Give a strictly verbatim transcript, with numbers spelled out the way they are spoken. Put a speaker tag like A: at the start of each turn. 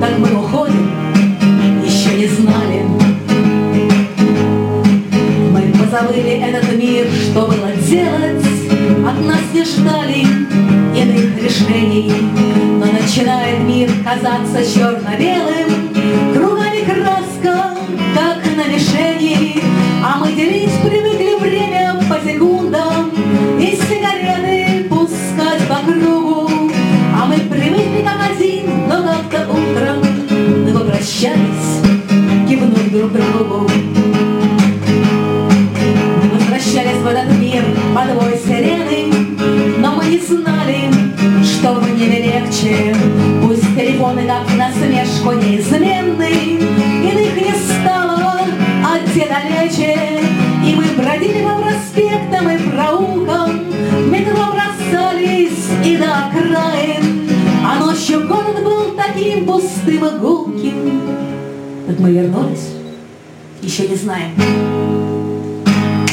A: как мы уходим, еще не знали. Мы позабыли этот мир, что было делать, от нас не ждали иных решений. Но начинает мир казаться черно-белым, кругами краска, как на мишени. А мы делить привыкли время по секундам и сигареты пускать по кругу. А мы привыкли как один, но как-то утром мы попрощались, кивнув друг другу. Мы возвращались в этот мир по двое сирены, но мы не знали, что в небе легче. Пусть телефоны как насмешку неизменны, иных не стало, а где далече. И мы бродили по проспектам и проулкам, в метро бросались и до окраин. А ночью город был таким пустым и гулким, как мы вернулись, еще не знаем.